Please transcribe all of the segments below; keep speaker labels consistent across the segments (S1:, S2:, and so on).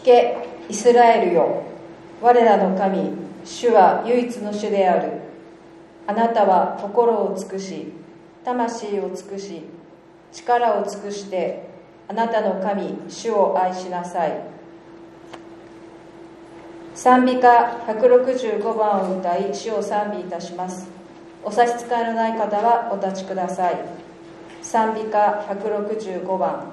S1: け、イスラエルよ、我らの神、主は唯一の主である。あなたは心を尽くし、魂を尽くし、力を尽くして、あなたの神、主を愛しなさい。賛美歌165番を歌い、主を賛美いたします。お差し支えのない方はお立ちください。賛美歌165番。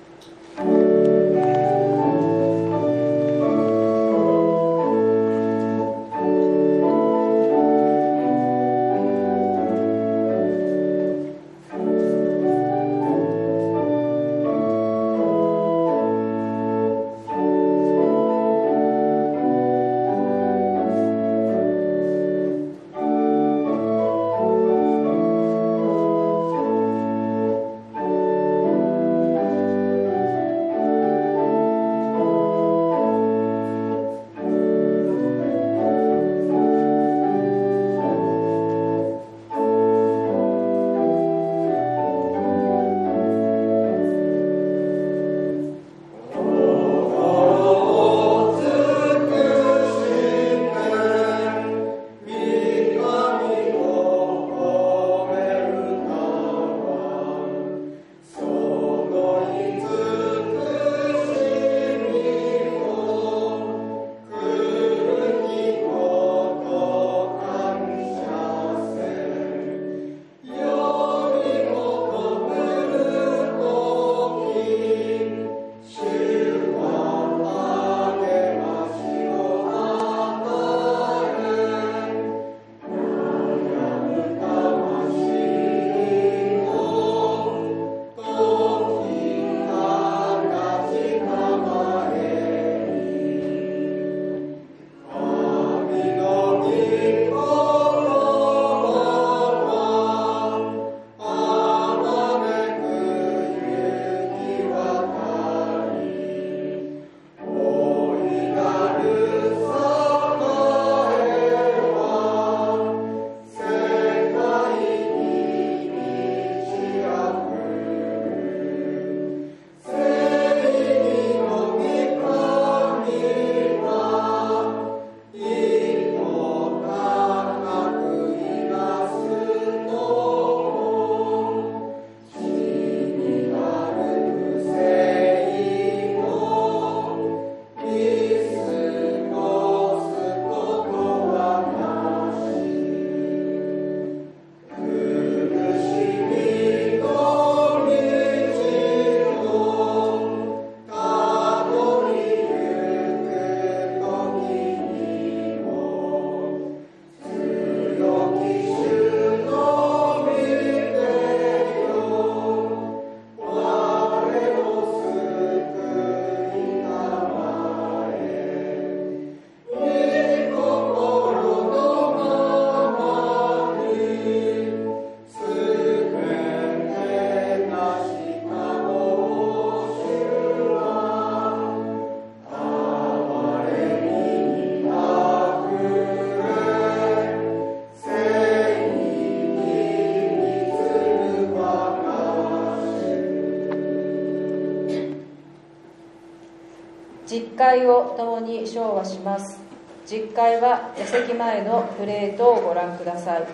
S1: 実会を共に唱和します。実会は座席前のプレートをご覧ください。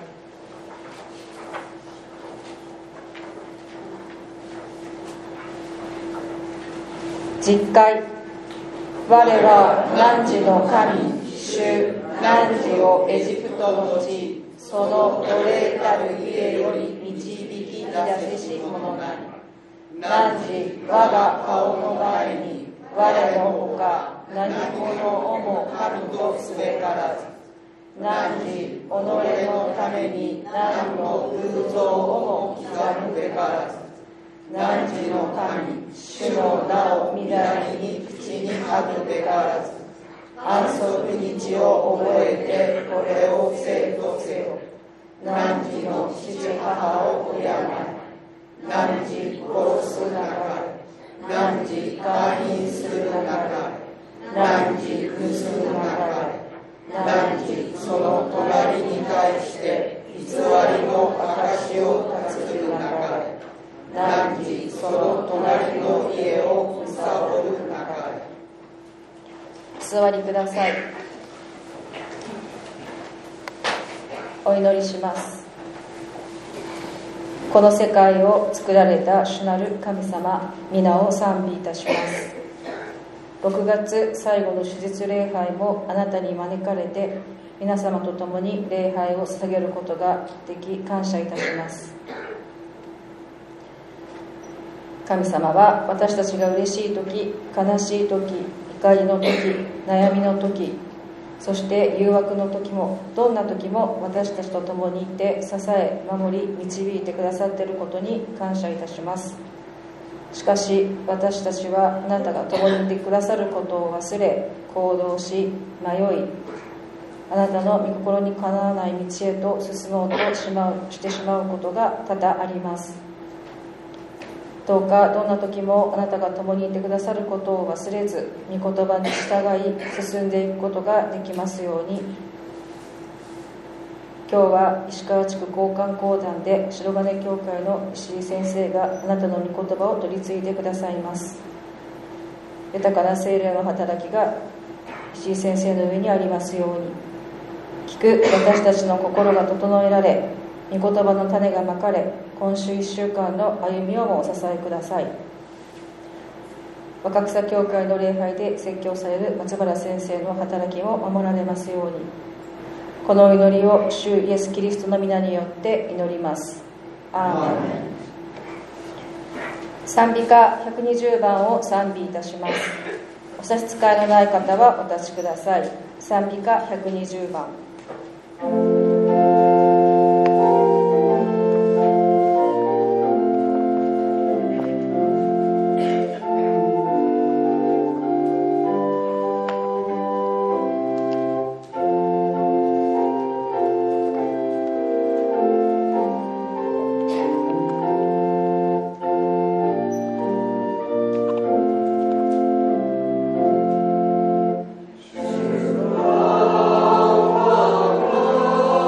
S1: 実会。我は汝の神主汝をエジプトの地、その奴隷たる家より導き出せし者なり。汝我が顔の前に我のほか何者をも神とすべからず。汝己のために何の偶像をも刻むべからず。汝の神主の名をみだりに口に吐くべからず。安息日を覚えてこれをせいとせよ。汝の父母を敬い、汝殺すなかれ。汝姦淫するなかれ。汝盗むなかれ。汝その隣に対して偽りの証を立てるなかれ。汝その隣の家を貪るなかれ。 座りください。お祈りします。この世界を作られた主なる神様、皆を賛美いたします。6月最後の手術礼拝もあなたに招かれて、皆様と共に礼拝を捧げることができ、感謝いたします。神様は私たちが嬉しい時、悲しい時、怒りの時、悩みの時、そして誘惑の時も、どんな時も私たちと共にいて支え、守り、導いてくださっていることに感謝いたします。しかし私たちはあなたが共にいてくださることを忘れ、行動し迷い、あなたの御心にかなわない道へと進もうとしてしまうことが多々あります。どうかどんな時もあなたが共にいてくださることを忘れず、御言葉に従い進んでいくことができますように。今日は石川地区交換講談で白金教会の石井先生があなたの御言葉を取り継いでくださいます。豊かな聖霊の働きが石井先生の上にありますように。聞く私たちの心が整えられ、御言葉の種がまかれ、今週1週間の歩みをもお支えください。若草教会の礼拝で説教される松原先生の働きも守られますように。この祈りを主イエスキリストの皆によって祈ります。アーメン。賛美歌120番を賛美いたします。お差し支えのない方はお立ちください。賛美歌120番。
S2: 主は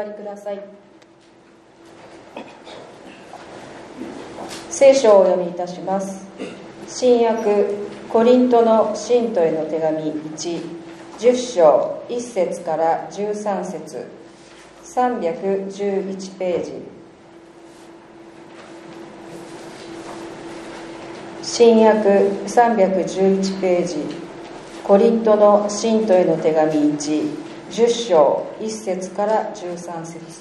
S1: りください。聖書をお読みいたします。新約コリントの信徒への手紙1、10章1節から13節、311ページ。新約311ページ、コリントの信徒への手紙1、10章1節から13節。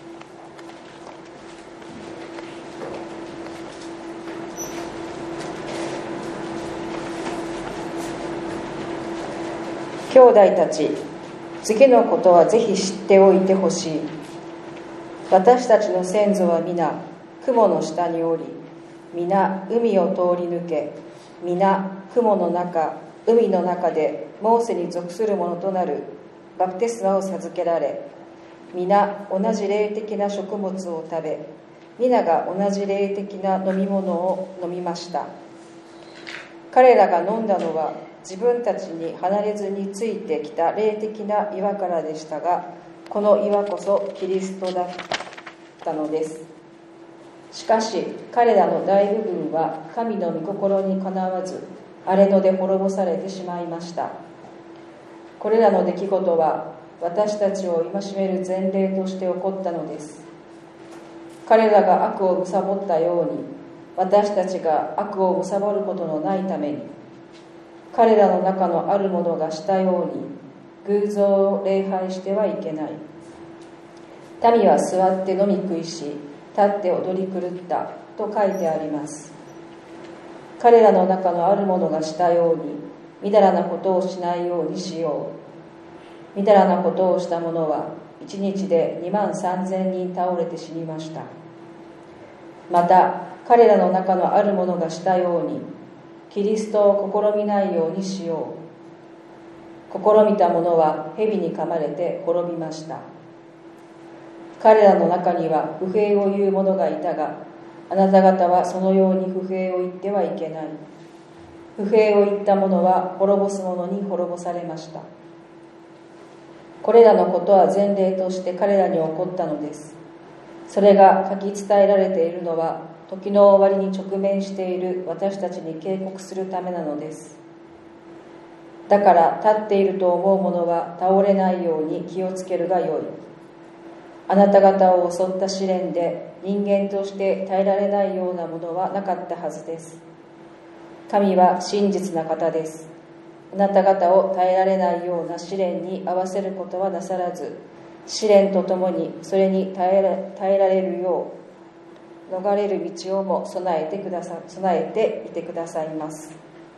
S1: 兄弟たち、次のことはぜひ知っておいてほしい。私たちの先祖は皆雲の下におり、皆海を通り抜け、皆雲の中、海の中でモーセに属するものとなるバプテスマを授けられ、皆同じ霊的な食物を食べ、皆が同じ霊的な飲み物を飲みました。彼らが飲んだのは自分たちに離れずについてきた霊的な岩からでしたが、この岩こそキリストだったのです。しかし彼らの大部分は神の御心にかなわず、荒れ野で滅ぼされてしまいました。これらの出来事は私たちを戒める前例として起こったのです。彼らが悪を貪ったように、私たちが悪を貪ることのないために、彼らの中のある者がしたように偶像を礼拝してはいけない。民は座って飲み食いし、立って踊り狂ったと書いてあります。彼らの中のある者がしたように、みだらなことをしないようにしよう。みだらなことをした者は一日で23,000人倒れて死にました。また彼らの中のある者がしたように、キリストを試みないようにしよう。試みた者は蛇に噛まれて滅びました。彼らの中には不平を言う者がいたが、あなた方はそのように不平を言ってはいけない。不平を言った者は滅ぼす者に滅ぼされました。これらのことは前例として彼らに起こったのです。それが書き伝えられているのは、時の終わりに直面している私たちに警告するためなのです。だから立っていると思う者は倒れないように気をつけるがよい。あなた方を襲った試練で人間として耐えられないようなものはなかったはずです。神は真実な方です。あなた方を耐えられないような試練に合わせることはなさらず、試練とともにそれに耐えられるよう逃れる道をも備えていてくださいます。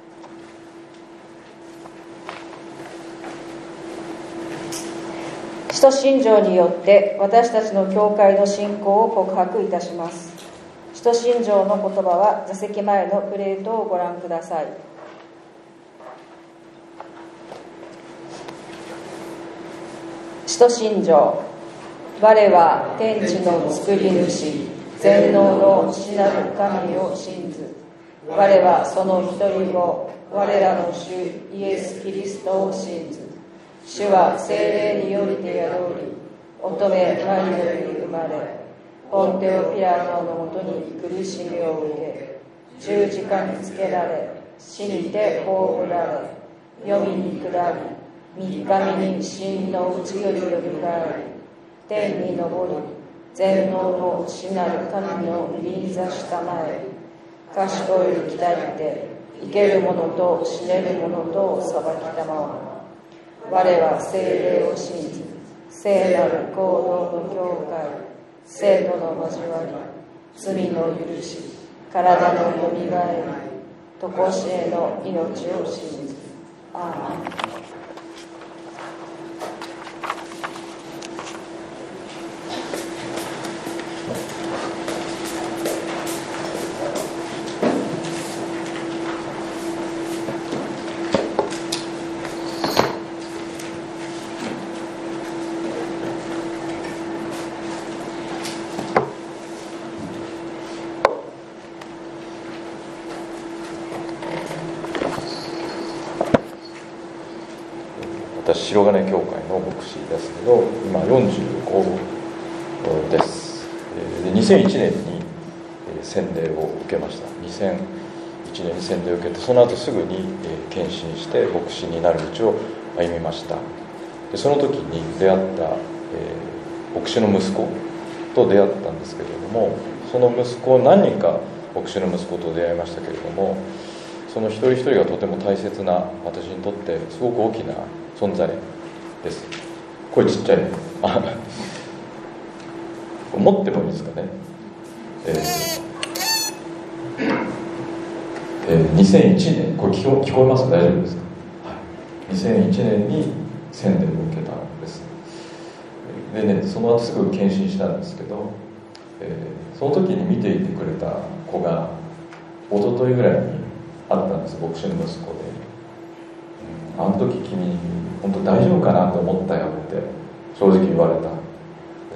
S1: 使徒信条によって私たちの教会の信仰を告白いたします。使徒信条の言葉は座席前のプレートをご覧ください。使徒信条。我は天地の作り主、全能の父なる神を信ず。我はその一人子、我らの主イエス・キリストを信ず。主は聖霊によりて宿り、乙女マリアに生まれ、ポンテオ・ピラトのもとに苦しみを受け、十字架につけられ、死にて葬られ、黄泉に下り、3日目に死のうちよりよみがえり、天に昇り、全能の父なる神の右座したまえ、賢いに来って生ける者と死ねる者とを裁きたまわ。我は聖霊を信じ、聖なる行動の教会、生徒の交わり、罪の許し、体のよみがえり、とこしえの命を信じ。アーメン。
S2: 私白金教会の牧師ですけど、今45 です。で2001年に洗礼を受けました。2001年に洗礼を受けて、その後すぐに献身して牧師になる道を歩みました。でその時に出会った、牧師の息子と出会ったんですけれども、その息子、何人か牧師の息子と出会いましたけれども、その一人一人がとても大切な、私にとってすごく大きな存在です。声ちっちゃいね。持ってもいいですかね。2001年、これ聞こえます？大丈夫ですか？はい、2001年に洗礼を受けたんです。でね、その後すぐ献身したんですけど、その時に見ていてくれた子が一昨日ぐらいに会ったんです。牧師の息子で、あの時君本当大丈夫かなと思ったよって正直言われたんです。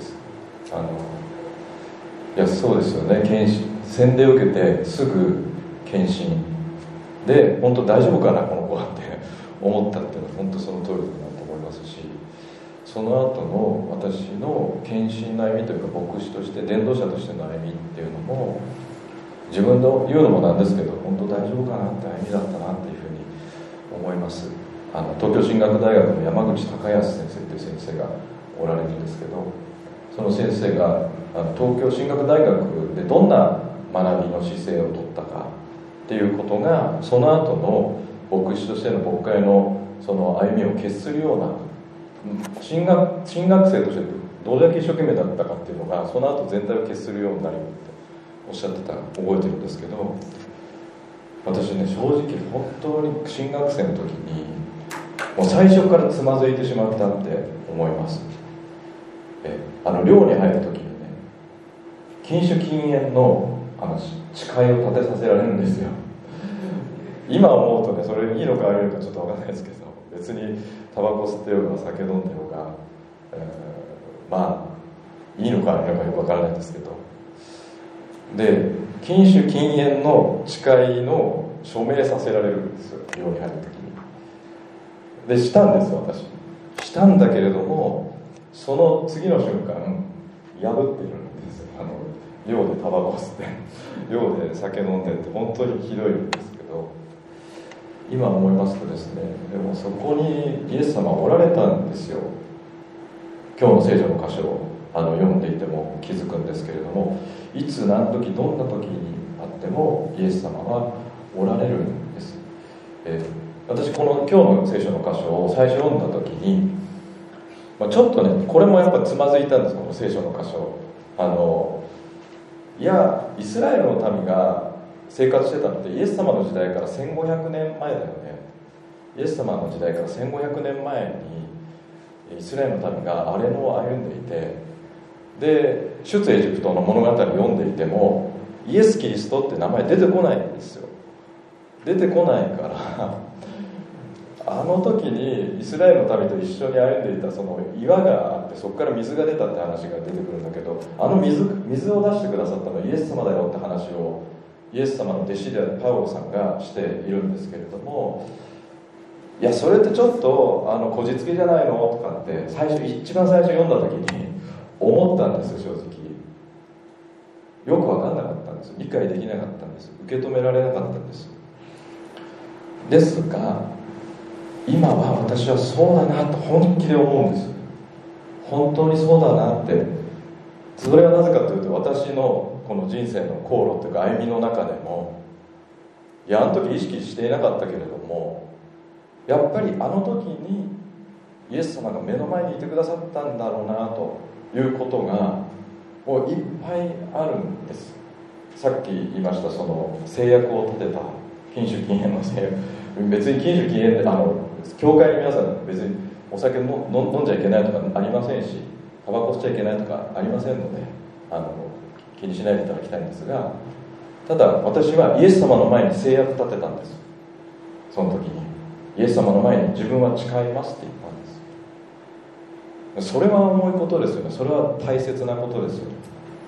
S2: いや、そうですよね。洗礼を受けてすぐ献身で、本当大丈夫かなこの子はって思ったっていうのは本当その通りだなと思いますし、その後の私の献身の歩みというか、牧師として伝道者としての歩みっていうのも、自分の言うのもなんですけど、本当大丈夫かなって歩みだったなっていうふうに思います。東京進学大学の山口隆康先生という先生がおられるんですけど、その先生が東京進学大学でどんな学びの姿勢をとったかっていうことが、その後の牧師としての牧会のその歩みを決するような、進学生としてどれだけ一生懸命だったかっていうのが、その後全体を決するようになるっておっしゃってた、覚えてるんですけど、私ね、正直本当に進学生の時にもう最初からつまずいてしまったって思います。寮に入る時にね、禁酒禁煙の誓いを立てさせられるんですよ。今思うとね、それいいのか悪いのかちょっと分かんないですけど、別にタバコ吸ってようが酒飲んでようが、まあいいのか悪いのかよく分からないんですけど、で禁酒禁煙の誓いの署名させられるんですよ、寮に入る時に。でしたんです、私したんだけれども、その次の瞬間破っているんですよ。寮でタバコ吸って寮で酒飲んでって、本当にひどいんですけど、今思いますとですね、でもそこにイエス様はおられたんですよ。今日の聖書の箇所を読んでいても気づくんですけれども、いつ何時どんな時にあってもイエス様はおられるんです。私この今日の聖書の箇所を最初読んだ時に、ちょっとね、これもやっぱつまずいたんです。この聖書の箇所、いやイスラエルの民が生活してたのってイエス様の時代から1500年前だよね。イエス様の時代から1500年前にイスラエルの民が荒れ野を歩んでいて、で出エジプトの物語を読んでいてもイエス・キリストって名前出てこないんですよ。出てこないからあの時にイスラエルの民と一緒に歩んでいたその岩があって、そこから水が出たって話が出てくるんだけど、水を出してくださったのはイエス様だよって話をイエス様の弟子であるパウロさんがしているんですけれども、いやそれってちょっとこじつけじゃないのとかって一番最初読んだ時に思ったんですよ。正直よく分かんなかったんです。理解できなかったんです。受け止められなかったんです。ですが今は私はそうだなと本気で思うんです。本当にそうだなって。それはなぜかというと、私のこの人生の航路というか歩みの中でも、いやあの時意識していなかったけれども、やっぱりあの時にイエス様が目の前にいてくださったんだろうなということがもういっぱいあるんです。さっき言いましたその制約を立てた禁酒禁煙の制約、別に禁酒禁煙で教会に皆さん別にお酒飲んじゃいけないとかありませんし、タバコ吸っちゃいけないとかありませんので、気にしないでいただきたいんですが、ただ私はイエス様の前に制約立てたんです。その時にイエス様の前に自分は誓いますって言ったんです。それは重いことですよね。それは大切なことですよね。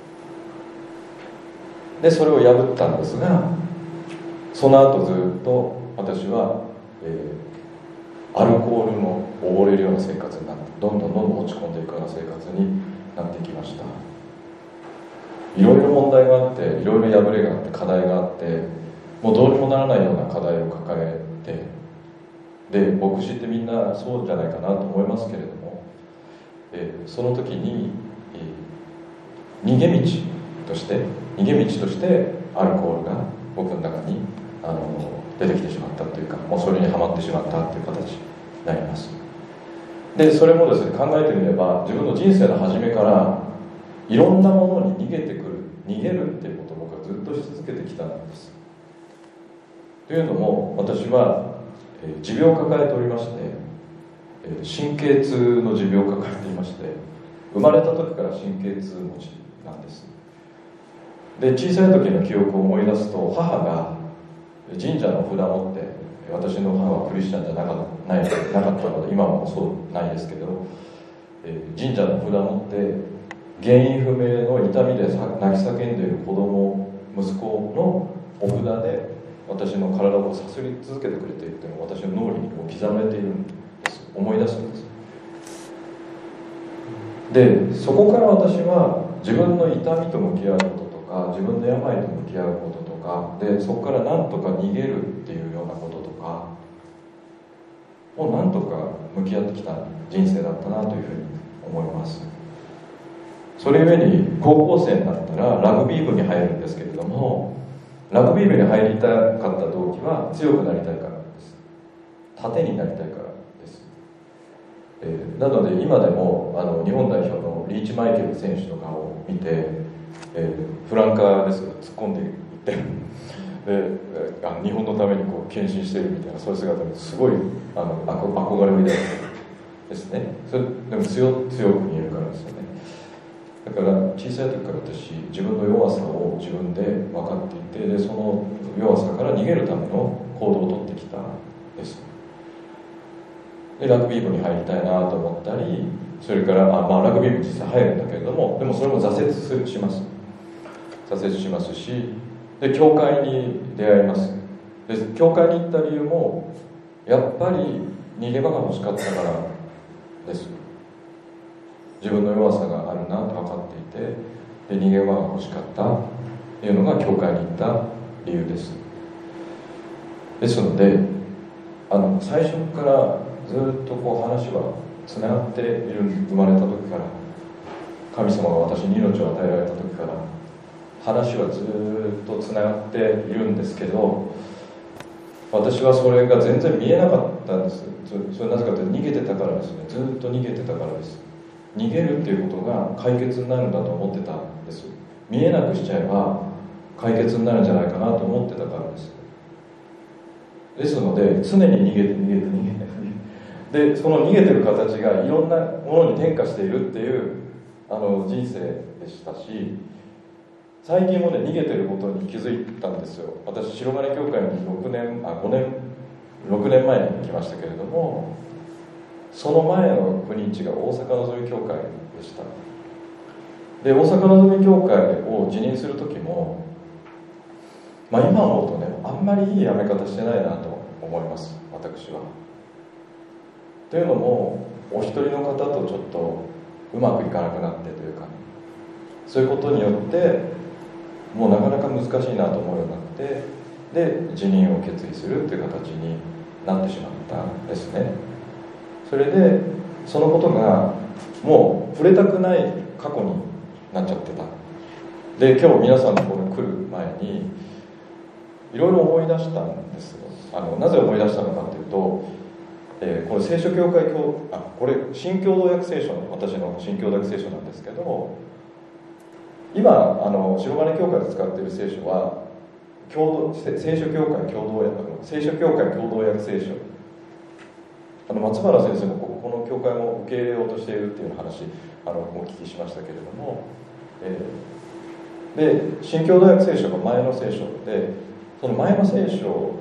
S2: でそれを破ったんですが、その後ずっと私は、アルコールの溺れるような生活になって、どんどん落ち込んでいくような生活になってきました。いろいろ問題があって、いろいろ破れがあって、課題があって、もうどうにもならないような課題を抱えて、で牧師ってみんなそうじゃないかなと思いますけれども、その時に、逃げ道としてアルコールが僕の中に出てきてしまったというか、もうそれにはまってしまったという形になります。でそれもですね、考えてみれば自分の人生の初めからいろんなものに逃げるっていうことを僕はずっとし続けてきたんです。というのも、私は持病を抱えておりまして、神経痛の持病を抱えていまして、生まれた時から神経痛持ちなんです。で小さい時の記憶を思い出すと、母が神社の札を持って、私の母はクリスチャンじゃなかったので、今もそうないですけど、神社の札を持って原因不明の痛みで泣き叫んでいる息子のお札で私の体をさすり続けてくれているというのを私の脳裏に刻まれているんです。思い出すんです。でそこから私は自分の痛みと向き合うこととか、自分の病と向き合うこととかで、そこから何とか逃げるっていうようなこととかを何とか向き合ってきた人生だったなというふうに思います。それゆえに高校生になったらラグビー部に入るんですけれども、ラグビー部に入りたかった動機は強くなりたいからです。盾になりたいからです。なので今でも日本代表のリーチマイケル選手の顔を見て、フランカーですが突っ込んでいって日本のために献身しているみたいな、そういう姿にすごい憧れみたいですね。それでも強く見えるからですよね。だから小さい時から私、自分の弱さを自分で分かっていて、でその弱さから逃げるための行動をとってきたんです。でラグビー部に入りたいなと思ったり、それからラグビー部実際入るんだけれども、でもそれも挫折しますし、で教会に出会います。で教会に行った理由もやっぱり逃げ場が欲しかったからです。自分の弱さがあるなと分かっていて、で逃げ場が欲しかったというのが教会に行った理由です。ですので最初からずっと話はつながっている。生まれた時から神様が私に命を与えられた時から話はずっとつながっているんですけど、私はそれが全然見えなかったんです。それなぜかというと逃げてたからですね。ずっと逃げてたからです。逃げるっていうことが解決になるんだと思ってたんです。見えなくしちゃえば解決になるんじゃないかなと思ってたからです。ですので常に逃げてでその逃げてる形がいろんなものに転化しているっていう人生でしたし、最近もね逃げてることに気づいたんですよ。私白金教会に6年前に来ましたけれども、その前の国地が大阪のぞみ教会でした。で大阪のぞみ教会を辞任する時も、今思うとね、あんまりいい辞め方してないなと思います、私は。というのも、お一人の方とちょっとうまくいかなくなってというか、そういうことによってもうなかなか難しいなと思うようになって、で辞任を決意するという形になってしまったんですね。それでそのことがもう触れたくない過去になっちゃってた。で今日皆さんのところに来る前にいろいろ思い出したんですよ。なぜ思い出したのかというと、これ聖書教会これ新共同訳聖書の、私の新共同訳聖書なんですけど、今白金教会で使っている聖書は聖書教会共同訳聖書、松原先生もこの教会も受け入れようとしているっていう話お聞きしましたけれども、で新共同訳聖書が前の聖書で、その前の聖書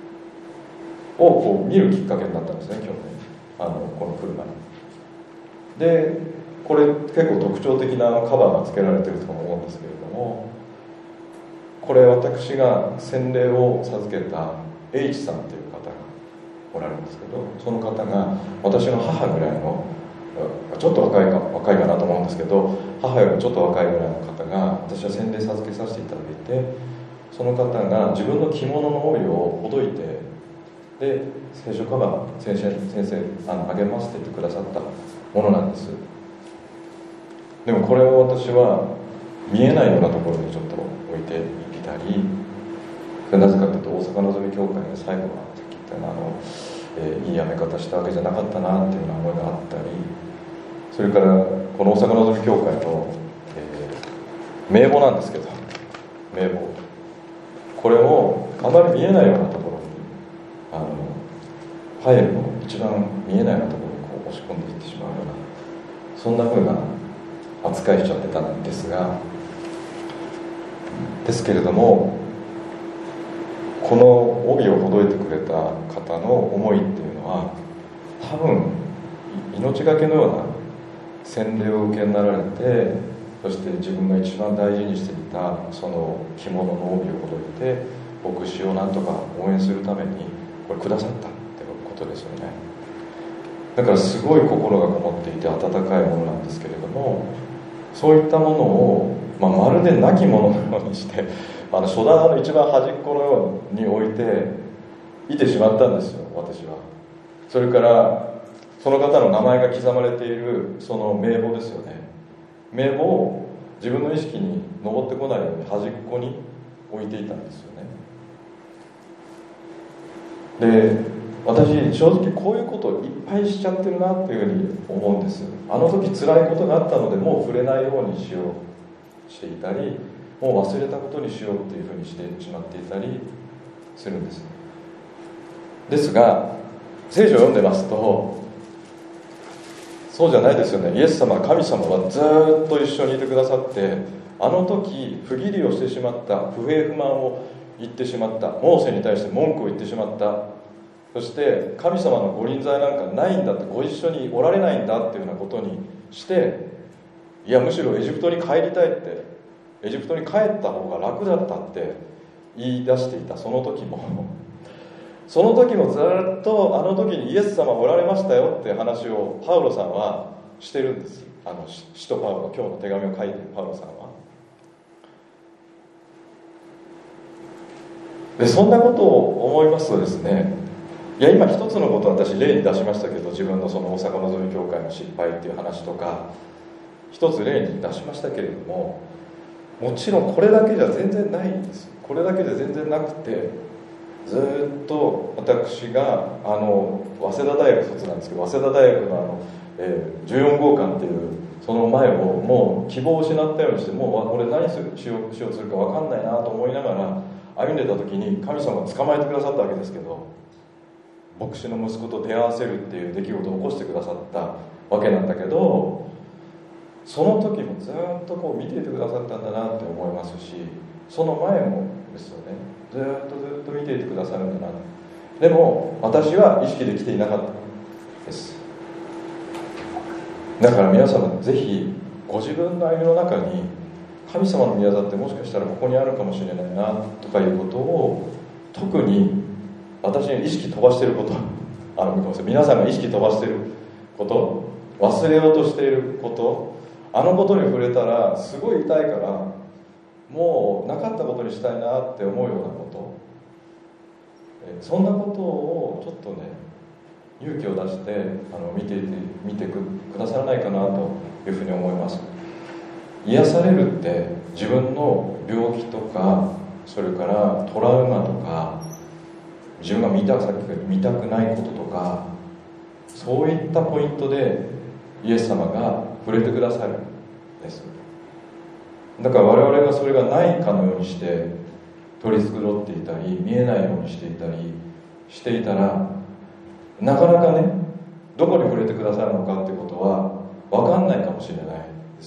S2: を見るきっかけになったんですね、今日ね、この来る前に。でこれ結構特徴的なカバーが付けられていると思うんですけれども、これ私が洗礼を授けた H さんという方がおられるんですけど、その方が私の母ぐらいのちょっと若いかなと思うんですけど、母よりちょっと若いぐらいの方が私は洗礼授けさせていただいて、その方が自分の着物の帯をほどいて、で聖書カバー先生あげますって言ってくださったものなんです。でもこれを私は見えないようなところにちょっと置いていたり、なぜかというと大阪のぞみ教会の最後はさっき言ったようないいやめ方したわけじゃなかったなっていうような思いがあったり、それからこの大阪のぞみ教会の、名簿なんですけど、名簿これをあまり見えないようなところにファイルの一番見えないようなところにこう押し込んでいってしまうような、そんな風な扱いしちゃってたんですけれども、この帯をほどいてくれた方の思いっていうのは、多分命がけのような洗礼を受けになられて、そして自分が一番大事にしていたその着物の帯をほどいて牧師をなんとか応援するためにこれくださったってことですよね。だからすごい心がこもっていて温かいものなんですけれども、そういったものを、まるでなきもののようにして書棚の一番端っこのように置いていてしまったんですよ、私は。それからその方の名前が刻まれているその名簿ですよね、名簿を自分の意識に上ってこないように端っこに置いていたんですよね。で、私正直こういうことをいっぱいしちゃってるなっていうふうに思うんです。あの時辛いことがあったのでもう触れないようにしようしていたり、もう忘れたことにしようっていうふうにしてしまっていたりするんです。ですが聖書を読んでますとそうじゃないですよね。イエス様、神様はずっと一緒にいてくださって、あの時不義理をしてしまった、不平不満を言ってしまった、モーセに対して文句を言ってしまった、そして神様のご臨在なんかないんだって、ご一緒におられないんだっていうようなことにして、いやむしろエジプトに帰りたいって、エジプトに帰った方が楽だったって言い出していたその時もずっとあの時にイエス様おられましたよって話をパウロさんはしてるんです。使徒パウロ、今日の手紙を書いているパウロさんは。でそんなことを思いますとですね、いや今一つのことを私例に出しましたけど、自分のその大阪のぞみ教会の失敗っていう話とか一つ例に出しましたけれども、もちろんこれだけじゃ全然ないんです。これだけで全然なくて、ずっと私が早稲田大学卒なんですけど、早稲田大学の14号館っていうその前をもう希望を失ったようにして、もう俺何しようとするか分かんないなと思いながら歩んでた時に神様が捕まえてくださったわけですけど、牧師の息子と出会わせるっていう出来事を起こしてくださったわけなんだけど、その時もずっとこう見ていてくださったんだなって思いますし、その前もですよね、ずっと見ていてくださるんだな。でも私は意識できていなかったです。だから皆様ぜひご自分の歩みの中に神様の御業ってもしかしたらここにあるかもしれないなとかいうことを、特に私に意識飛ばしていること皆さんが意識飛ばしていること、忘れようとしていること、あのことに触れたらすごい痛いからもうなかったことにしたいなって思うようなこと、そんなことをちょっとね勇気を出して見てくださらないかなというふうに思います。癒されるって自分の病気とか、それからトラウマとか、自分が見たくないこととか、そういったポイントでイエス様が触れてくださるんです。だから我々がそれがないかのようにして取り繕っていたり、見えないようにしていたりしていたら、なかなかねどこに触れてくださるのかっていうことは分かんないかもしれないです。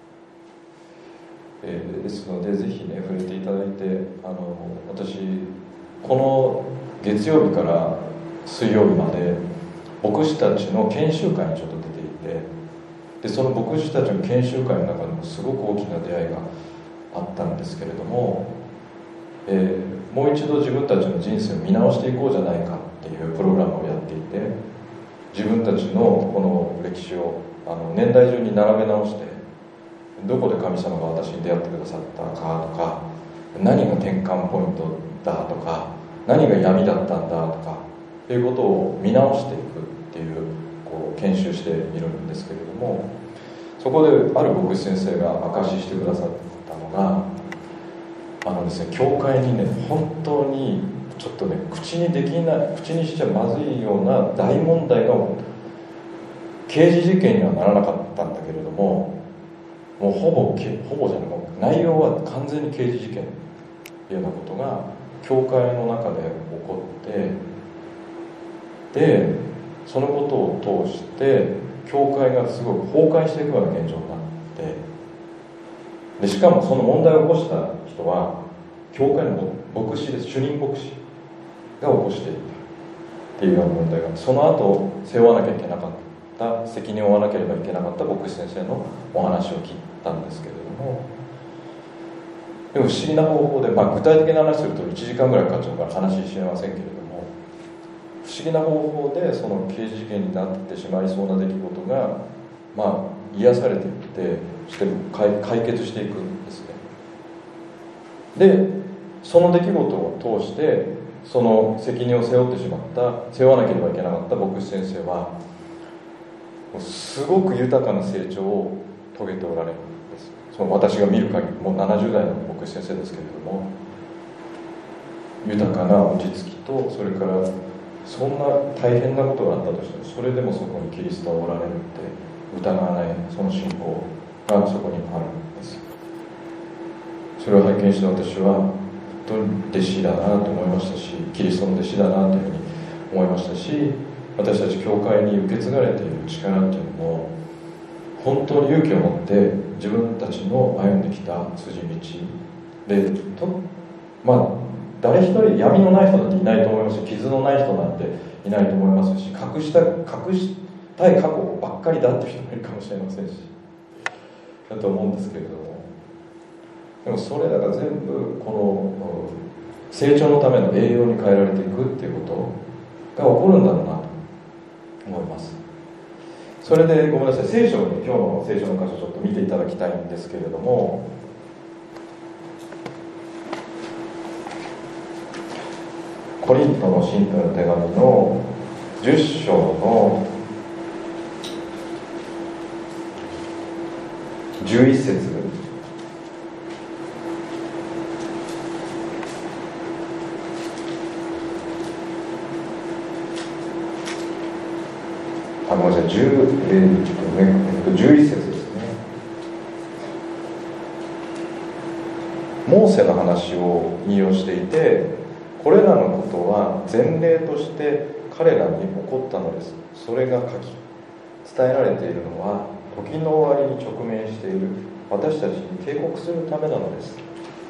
S2: ですのでぜひね触れていただいて、私この月曜日から水曜日まで牧師たちの研修会にちょっと出ていて、でその牧師たちの研修会の中でもすごく大きな出会いがあったんですけれども、もう一度自分たちの人生を見直していこうじゃないかっていうプログラムをやっていて、 自分たちのこの歴史を年代順に並べ直して、どこで神様が私に出会ってくださったかとか、何が転換ポイントだとか、何が闇だったんだとかっていうことを見直していくっていう、研修しているんですけれども、そこである牧師先生が証ししてくださったのが、ですね、教会にね、本当にちょっとね、口にしちゃまずいような大問題が起こった。刑事事件にはならなかったんだけれども、もうほぼじゃない、もう内容は完全に刑事事件っていうようなことが教会の中で起こって、でそのことを通して教会がすごく崩壊していくような現状になって、でしかもその問題を起こした人は教会の牧師です。主任牧師が起こしていたっていうような問題が、その後背負わなきゃいけなかった、責任を負わなければいけなかった牧師先生のお話を聞いたんですけれども、でも不思議な方法で、具体的な話すると1時間ぐらいかかっちゃうから話しませんけれども、不思議な方法でその刑事事件になってしまいそうな出来事が、癒されていってして解決していくんですね。でその出来事を通してその責任を背負わなければいけなかった牧師先生はすごく豊かな成長を遂げておられるんです。その私が見る限り、もう70代の牧師先生ですけれども、豊かな落ち着きと、それからそんな大変なことがあったとしても、それでもそこにキリストはおられるって疑わない、その信仰がそこにあるんです。それを拝見して私は本当に弟子だなと思いましたし、キリストの弟子だなというふうに思いましたし、私たち教会に受け継がれている力っていうのも本当に勇気を持って自分たちの歩んできた筋道で誰一人闇のない人なんていないと思いますし、傷のない人なんていないと思いますし、隠したい過去ばっかりだって人もいるかもしれませんし、だと思うんですけれども、でもそれらが全部この成長のための栄養に変えられていくっていうことが起こるんだろうなと思います。それでごめんなさい、聖書に今日の聖書の箇所ちょっと見ていただきたいんですけれども、コリントの信徒の手紙の10章の11節、ごめんなさい、11節ですね。モーセの話を引用していて、これらのことは前例として彼らに起こったのです。それが書き伝えられているのは、時の終わりに直面している私たちに警告するためなのです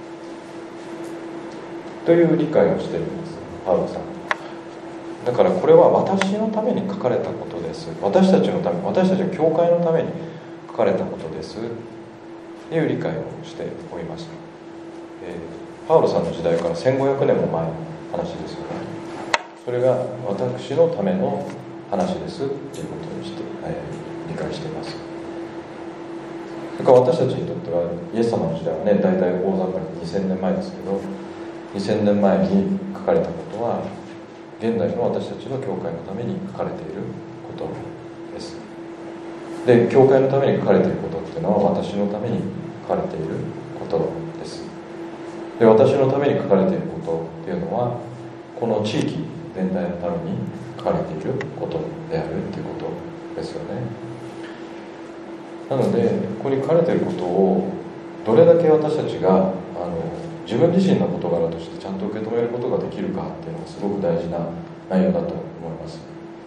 S2: という理解をしているんです、パウロさん。だからこれは私のために書かれたことです。私たちのため、私たちは教会のために書かれたことですという理解をしておりました。パウロさんの時代から1500年も前の話ですよね。それが私のための話ですということにして、理解しています。それから私たちにとってはイエス様の時代はね、大体大雑把に2000年前ですけど、2000年前に書かれたことは現代の私たちの教会のために書かれていることです。で、教会のために書かれていることっていうのは私のために書かれていることです。で、私のために書かれていることっていうのはこの地域全体のために書かれていることであるっていうことですよね。なのでここに書かれていることをどれだけ私たちが自分自身の事柄としてちゃんと受け止めることができるかっていうのがすごく大事な内容だと思います。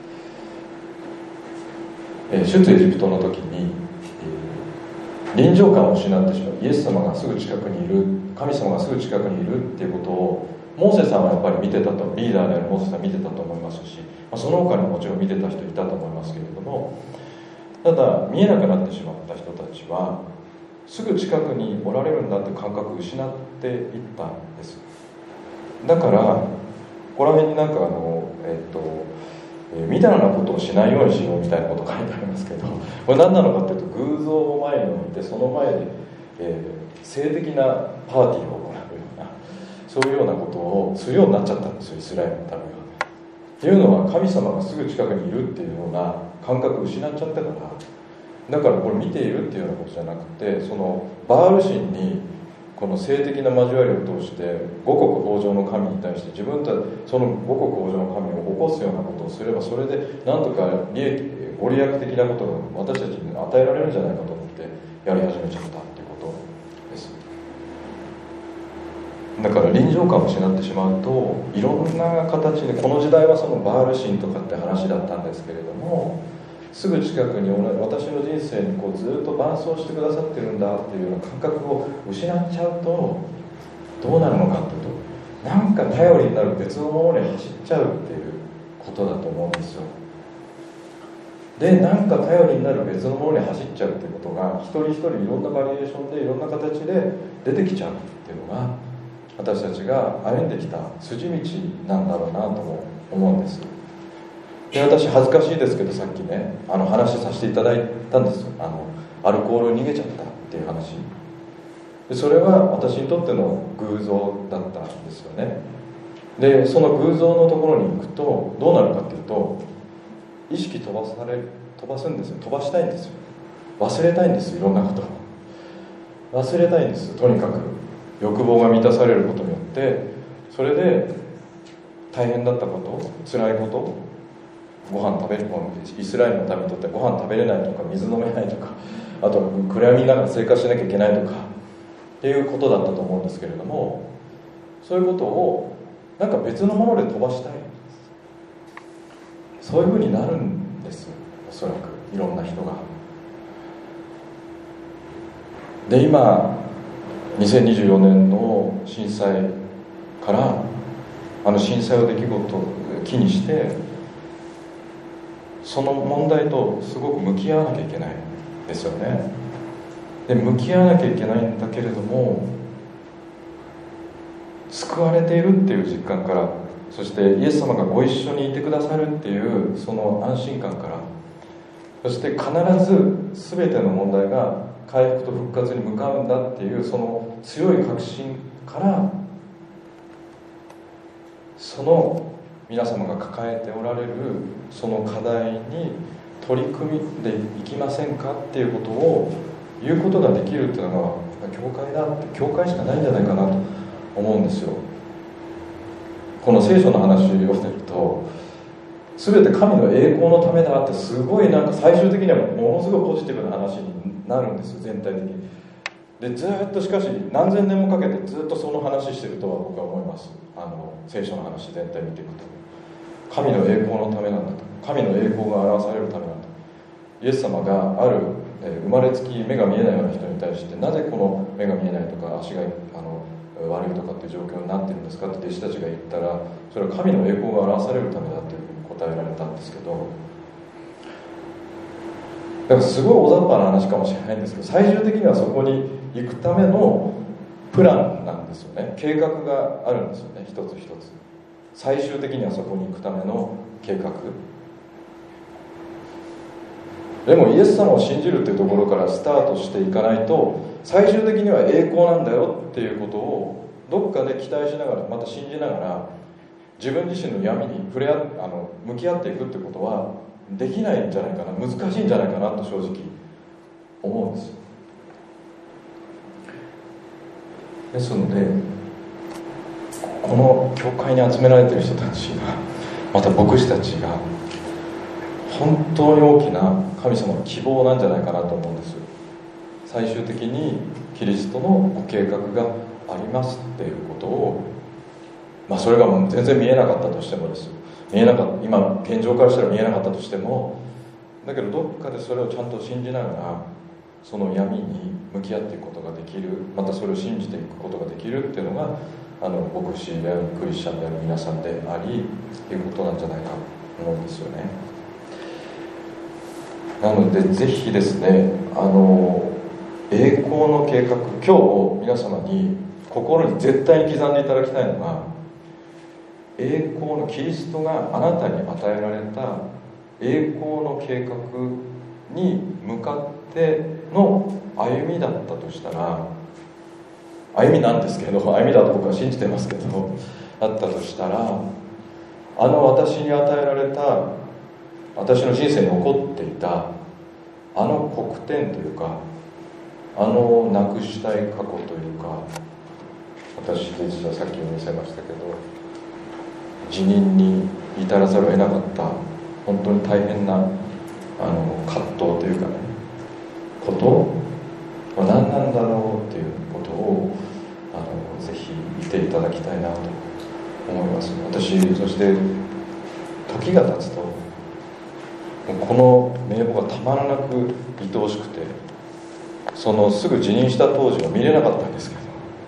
S2: 出エジプトの時に、臨場感を失ってしまう、イエス様がすぐ近くにいる、神様がすぐ近くにいるっていうことをモーセさんはやっぱり見てたと、リーダーであるモーセさん見てたと思いますし、その他にももちろん見てた人いたと思いますけれども、ただ見えなくなってしまった人たちはすぐ近くにおられるんだって感覚を失っていったんです。だからここら辺になんかみたいなことをしないようにしようみたいなことが書いてありますけど、これ何なのかというと、偶像を前に置いてその前で、性的なパーティーを行うような、そういうようなことをするようになっちゃったんですよ、イスラエルの民が。っていうのは、神様がすぐ近くにいるっていうような感覚を失っちゃったから。だからこれ見ているっていうようなことじゃなくて、そのバール神にこの性的な交わりを通して五穀豊穣の神に対して自分たちその五穀豊穣の神を起こすようなことをすれば、それでなんとかご利益的なことが私たちに与えられるんじゃないかと思ってやり始めちゃったっていうことです。だから臨場感を失ってしまうと、いろんな形で、この時代はそのバール神とかって話だったんですけれども、すぐ近くに私の人生にこうずっと伴走してくださってるんだっていうような感覚を失っちゃうと、どうなるのかっていうと、なんか頼りになる別のものに走っちゃうっていうことだと思うんですよ。で、なんか頼りになる別のものに走っちゃうっていうことが、一人一人いろんなバリエーションでいろんな形で出てきちゃうっていうのが、私たちが歩んできた筋道なんだろうなとも思うんです。で、私恥ずかしいですけど、さっきね話させていただいたんですよ。アルコールを逃げちゃったっていう話で、それは私にとっての偶像だったんですよね。で、その偶像のところに行くとどうなるかっていうと、意識飛ばすんですよ。飛ばしたいんですよ。忘れたいんですよ。いろんなことを忘れたいんです。とにかく欲望が満たされることによって、それで大変だったこと、辛いこと、ご飯食べる、イスラエルの民にとってご飯食べれないとか水飲めないとか、あと暗闇ながら生活しなきゃいけないとかっていうことだったと思うんですけれども、そういうことをなんか別のもので飛ばしたい、そういうふうになるんです、おそらくいろんな人が。で、今2024年の震災から、震災の出来事を機にしてその問題とすごく向き合わなきゃいけないですよね。で、向き合わなきゃいけないんだけれども、救われているっていう実感から、そしてイエス様がご一緒にいてくださるっていうその安心感から、そして必ず全ての問題が回復と復活に向かうんだっていうその強い確信から、その皆様が抱えておられるその課題に取り組んでいきませんかっていうことを言うことができるっていうのが教会だって、教会しかないんじゃないかなと思うんですよ。この聖書の話を読んでると、全て神の栄光のためだって、すごいなんか最終的にはものすごいポジティブな話になるんですよ、全体的に。で、ずっとしかし何千年もかけてずっとその話してるとは僕は思います。聖書の話全体見ていくと、神の栄光のためなんだと、神の栄光が表されるためなんだ。イエス様がある生まれつき目が見えないような人に対して、なぜこの目が見えないとか足が悪いとかっていう状況になっているんですかって弟子たちが言ったら、それは神の栄光が表されるためだというふうに答えられたんですけど、だからすごい大雑把な話かもしれないんですけど、最終的にはそこに行くためのプランなんですよね。計画があるんですよね、一つ一つ。最終的にはそこに行くための計画。でもイエス様を信じるっていうところからスタートしていかないと、最終的には栄光なんだよっていうことをどっかで期待しながら、また信じながら、自分自身の闇に向き合っていくってことはできないんじゃないかな、難しいんじゃないかなと正直思うんです。ですので、この教会に集められている人たちが、また牧師たちが本当に大きな神様の希望なんじゃないかなと思うんです。最終的にキリストのご計画がありますっていうことを、それがもう全然見えなかったとしてもですよ、今現状からしたら見えなかったとしても、だけどどっかでそれをちゃんと信じながら、その闇に向き合っていくことができる、またそれを信じていくことができるっていうのが牧師であるクリスチャンである皆さんでありということなんじゃないかと思うんですよね。なのでぜひですね、栄光の計画、今日皆様に心に絶対に刻んでいただきたいのが、栄栄光のキリストがあなたに与えられた栄光の計画に向かっての歩みだったとしたら、歩みなんですけど、歩みだと僕は信じてますけど、だったとしたら、私に与えられた、私の人生に起こっていた黒点というか、なくしたい過去というか、私実はさっきも見せましたけど、辞任に至らざるを得なかった本当に大変な葛藤というかね、ことは何なんだろうっていうことをぜひ見ていただきたいなと思います。私、そして時が経つとこの名簿がたまらなく愛おしくて、すぐ辞任した当時は見れなかったんですけど、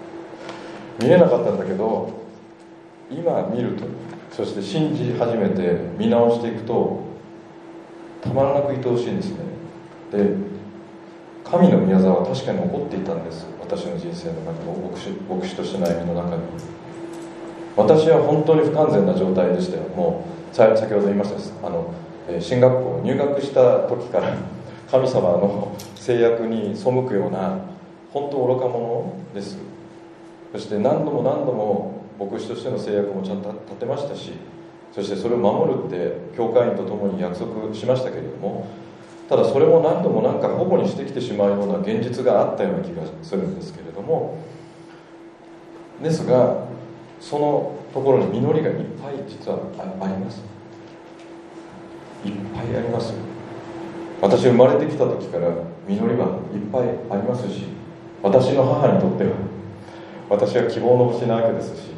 S2: 今見ると、そして信じ始めて見直していくとたまらなく愛おしいんですね。で、神の宮沢は確かに起こっていたんです。私の人生の中の牧師としての歩みの中に、私は本当に不完全な状態でしたよ。もう先ほど言いました進学校入学した時から神様の制約に背くような本当愚か者です。そして何度も牧師としての制約もちゃんと立てましたし、そしてそれを守るって教会員と共に約束しましたけれども、ただそれも何度も保護にしてきてしまうような現実があったような気がするんですけれども、ですがそのところに実りがいっぱい実はあります。いっぱいあります。私生まれてきた時から実りはいっぱいありますし、私の母にとっては私は希望の星なわけですし、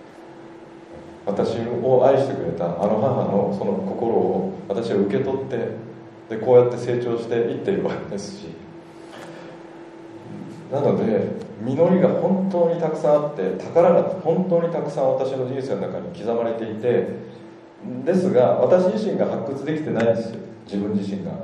S2: 私を愛してくれた母のその心を私は受け取って、でこうやって成長していっているわけですし、なので実りが本当にたくさんあって、宝が本当にたくさん私の人生の中に刻まれていて、ですが私自身が発掘できてないんですよ、自分自身が。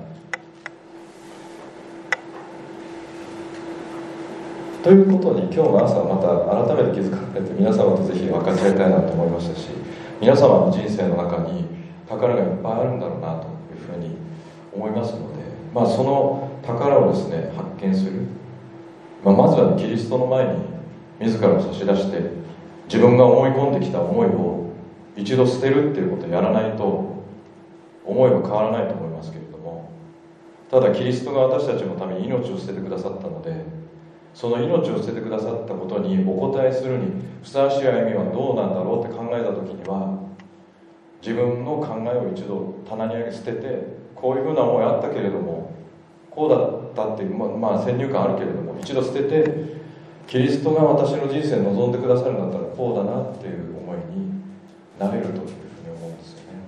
S2: ということに今日の朝また改めて気づかれて、皆様とぜひ分かち合いたいなと思いましたし、皆様の人生の中に宝がいっぱいあるんだろうなというふうに思いますので、その宝をですね発見する、まずはキリストの前に自らを差し出して、自分が思い込んできた思いを一度捨てるっていうことをやらないと思いは変わらないと思いますけれども、ただキリストが私たちのために命を捨ててくださったので、その命を捨ててくださったことにお答えするにふさわしい歩みはどうなんだろうって考えた時には、自分の考えを一度棚に上げ捨てて、こういうふうな思いあったけれどもこうだったっていう、先入観あるけれども一度捨てて、キリストが私の人生に望んでくださるんだったらこうだなっていう思いになれるというふうに思うんですよね。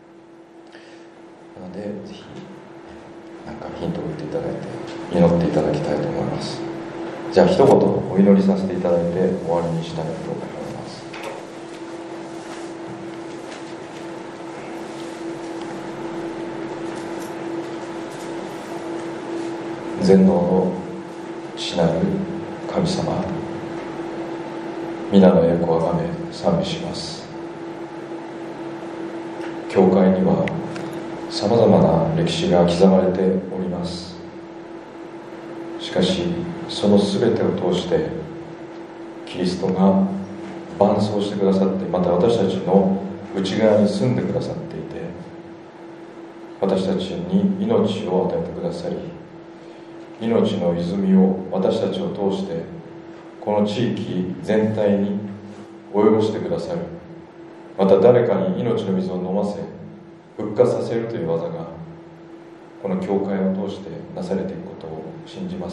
S2: なのでぜひヒントを打っていただいて祈っていただきたいと思います。じゃあ一言お祈りさせていただいて終わりにしたいと思います。全能の父なる神様、皆の栄光をあがめ賛美します。教会にはさまざまな歴史が刻まれております。しかしその全てを通してキリストが伴走してくださって、また私たちの内側に住んでくださっていて、私たちに命を与えてくださり、命の泉を私たちを通してこの地域全体に及ぼしてくださる、また誰かに命の水を飲ませ復活させるという技がこの教会を通してなされていくことを信じます。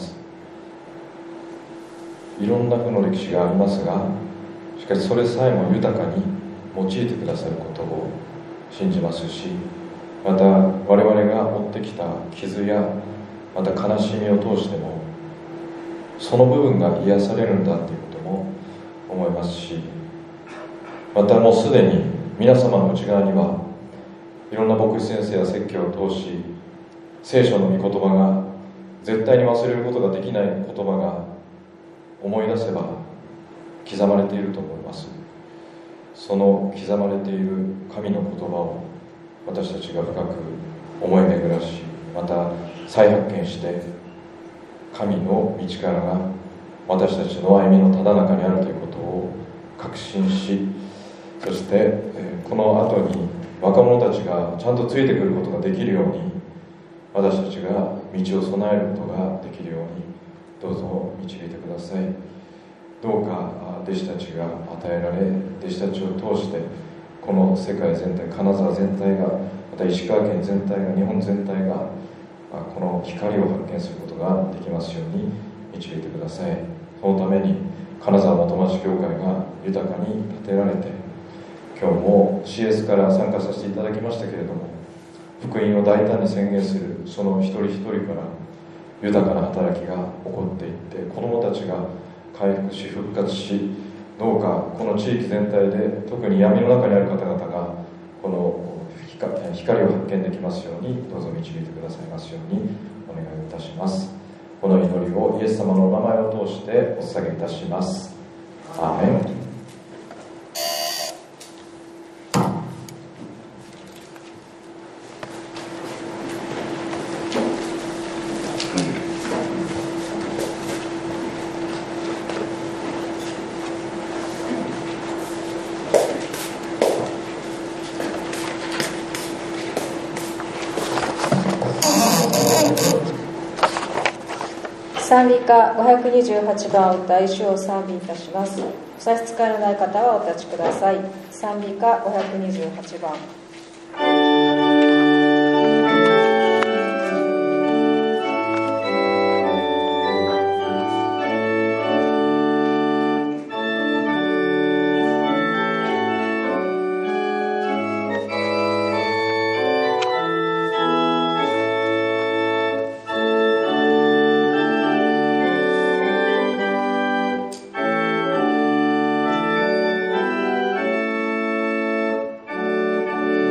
S2: いろんな負の歴史がありますが、しかしそれさえも豊かに用いてくださることを信じますし、また我々が負ってきた傷やまた悲しみを通してもその部分が癒されるんだということも思いますし、またもうすでに皆様の内側にはいろんな牧師先生や説教を通し、聖書の御言葉が絶対に忘れることができない言葉が思い出せば刻まれていると思います。 その刻まれている神の言葉を私たちが深く思い巡らし、また再発見して神の道からが私たちの歩みのただ中にあるということを確信し、そしてこの後に若者たちがちゃんとついてくることができるように、私たちが道を備えることができるようにどうぞ導いてください。どうか弟子たちが与えられ、弟子たちを通してこの世界全体、金沢全体が、また石川県全体が、日本全体がこの光を発見することができますように導いてください。そのために金沢元町教会が豊かに建てられて、今日も CS から参加させていただきましたけれども、福音を大胆に宣言するその一人一人から豊かな働きが起こっていって、子どもたちが回復し復活し、どうかこの地域全体で特に闇の中にある方々がこの光を発見できますようにどうぞ導いてくださいますようにお願いいたします。この祈りをイエス様のお名前を通してお捧げいたします。アーメン。
S1: 賛美歌528番を歌い主を賛美いたします。お差し支えのない方はお立ちください。賛美歌528番。
S3: 「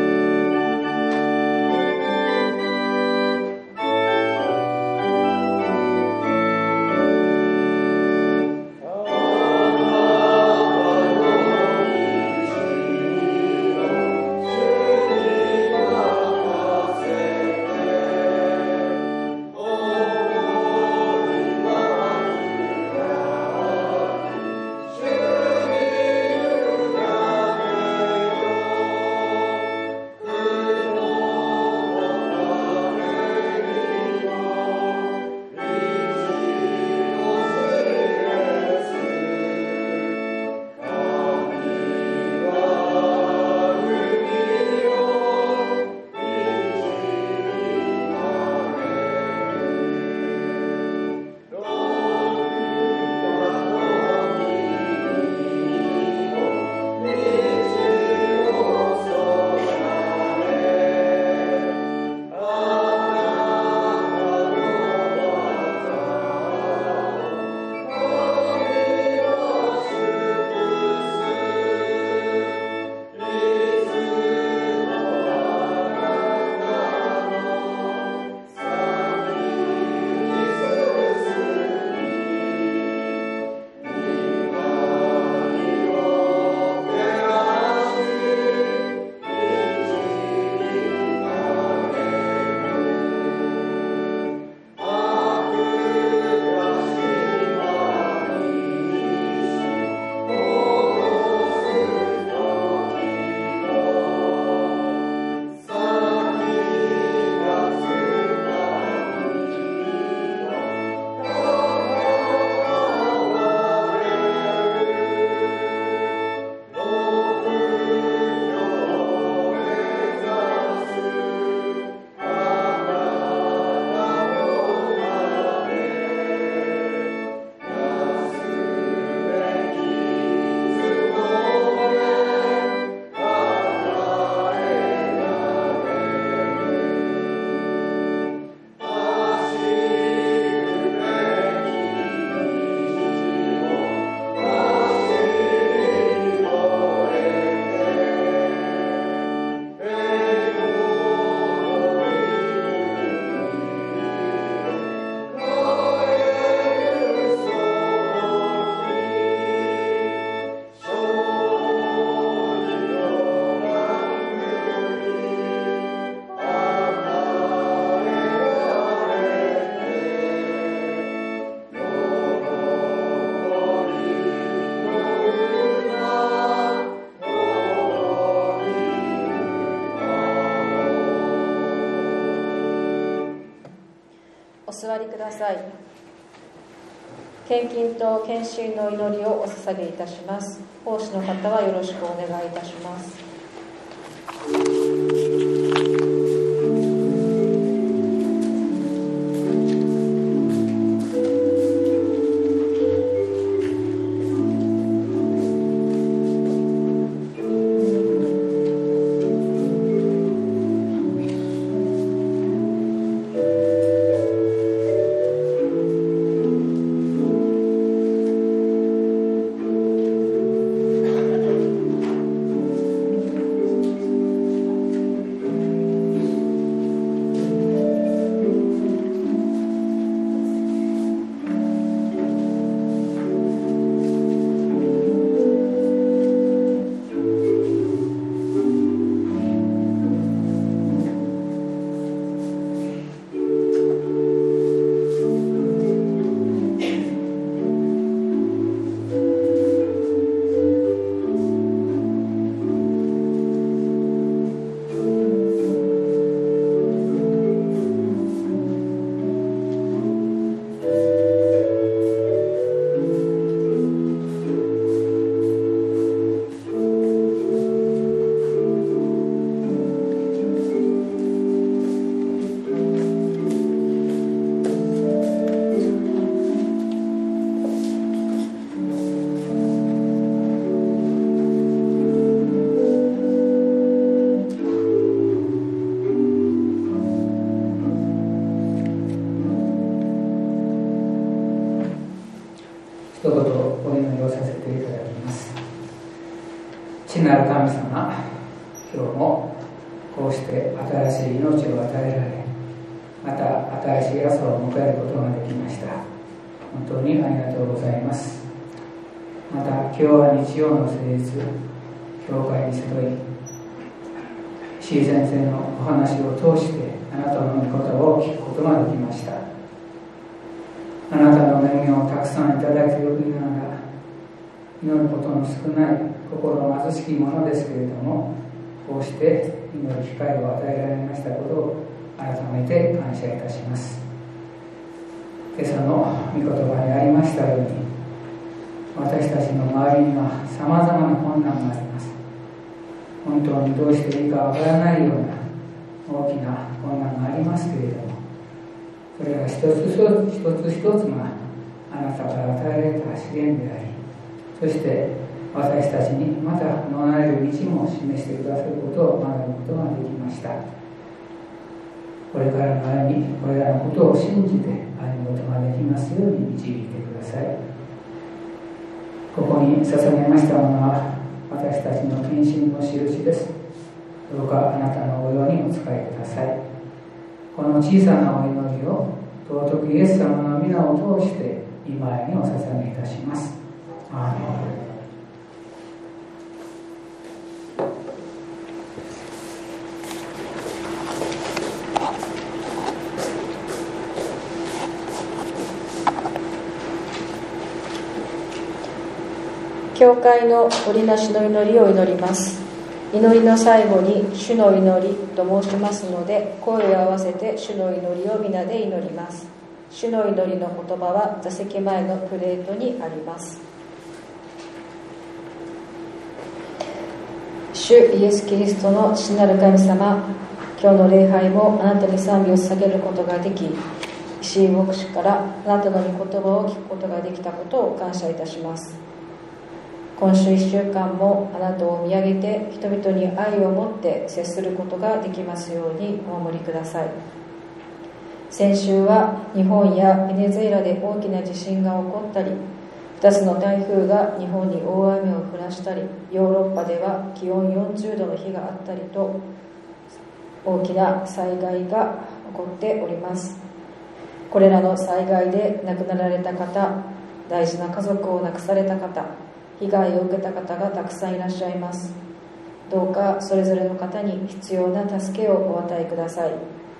S1: 座りください。献金と献身の祈りをお捧げいたします。奉仕の方はよろしくお願いいたします。
S3: 一言お祈りをさせていただきます。父なる神様、今日もこうして新しい命を与えられ、また新しい朝を迎えることができました。本当にありがとうございます。また今日は日曜の誠実、教会に集い、石井先生のお話を通してあなたの御言葉を聞くことができました。あなたの恵みをたくさんいただいておきながら、祈ることの少ない心貧しきものですけれども、こうして祈る機会を与えられましたことを改めて感謝いたします。今朝の御言葉にありましたように、私たちの周りにはさまざまな困難があります。本当にどうしていいかわからないような大きな困難がありますけれども、それが一つ一つがあなたから与えられた試練であり、そして私たちにまた逃れる道も示してくださることを学ぶことができました。これからの歩み、これらのことを信じて歩むことができますように導いてください。ここに捧げましたものは私たちの献身の印です。どうかあなたの御用にお使いください。この小さなお祈りを尊くイエス様の皆を通して今へにお捧げいたします。アーメン。
S1: 教会の織りなしの祈りを祈ります。祈りの最後に主の祈りと申しますので、声を合わせて主の祈りを皆で祈ります。主の祈りの言葉は座席前のプレートにあります。主イエス・キリストの父なる神様、今日の礼拝もあなたに賛美を捧げることができ、石井牧師からあなたの御言葉を聞くことができたことを感謝いたします。今週1週間もあなたを見上げて人々に愛を持って接することができますようにお守りください。先週は日本やベネズエラで大きな地震が起こったり、2つの台風が日本に大雨を降らしたり、ヨーロッパでは気温40度の日があったりと、大きな災害が起こっております。これらの災害で亡くなられた方、大事な家族を亡くされた方、被害を受けた方がたくさんいらっしゃいます。どうかそれぞれの方に必要な助けをお与えください。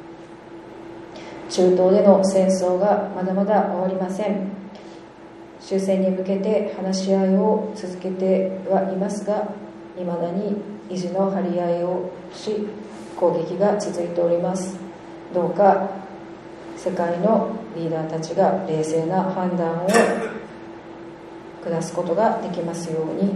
S1: 中東での戦争がまだまだ終わりません。終戦に向けて話し合いを続けてはいますが、未だに意地の張り合いをし、攻撃が続いております。どうか世界のリーダーたちが冷静な判断を下すことができますように。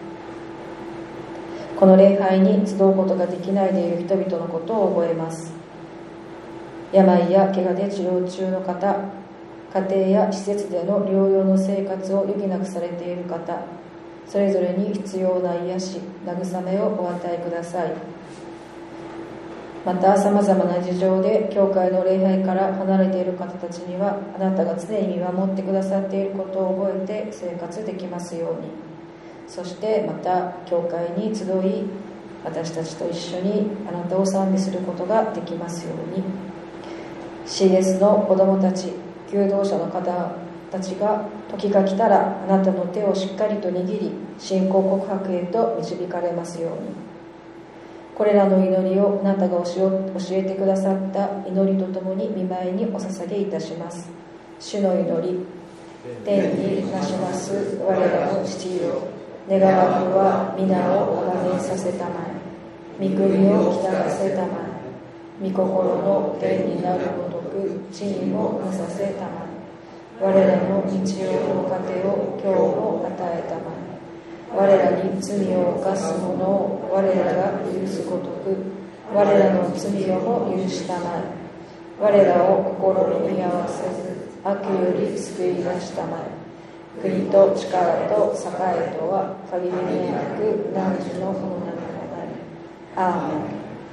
S1: この礼拝に集うことができないでいる人々のことを覚えます。病や怪我で治療中の方、家庭や施設での療養の生活を余儀なくされている方、それぞれに必要な癒し、慰めをお与えください。また、さまざまな事情で教会の礼拝から離れている方たちには、あなたが常に見守ってくださっていることを覚えて生活できますように。そしてまた、教会に集い、私たちと一緒にあなたを賛美することができますように。CS の子どもたち、求道者の方たちが時が来たらあなたの手をしっかりと握り、信仰告白へと導かれますように。これらの祈りをあなたが教えてくださった祈りとともに御前にお捧げいたします。主の祈り。天になします我らの父よ、願わくは皆をあがめさせたまえ、御国を来たらせたまえ、御心の天になるごとく地にもなさせたまえ、我らの日曜の糧を今日も与えたまえ、我らに罪を犯す者を我らが許すごとく我らの罪をも許したまえ、我らを試みに合わせず悪より救い出したまえ、国と力と栄とは限りなく汝のものなのである。アーメン。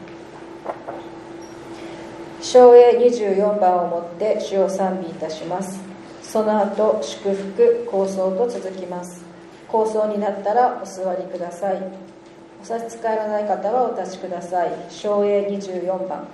S1: 唱詠24番をもって主を賛美いたします。その後祝福構想と続きます。構想になったらお座りください。お差し支えのない方はお立ちください。唱詠24番。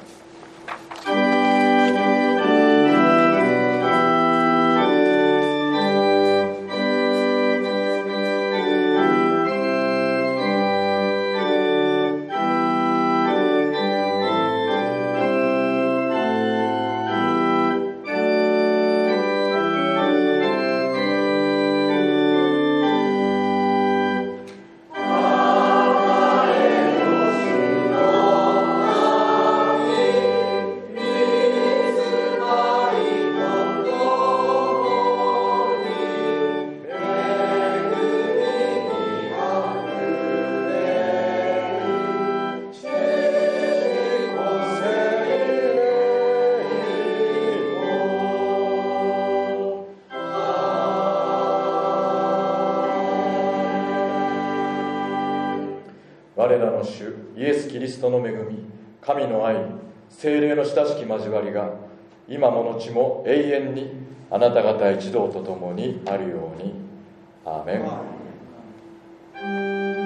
S2: 我らの主イエス・キリストの恵み、神の愛、聖霊の親しき交わりが今も後も永遠にあなた方一同と共にあるように。アーメン。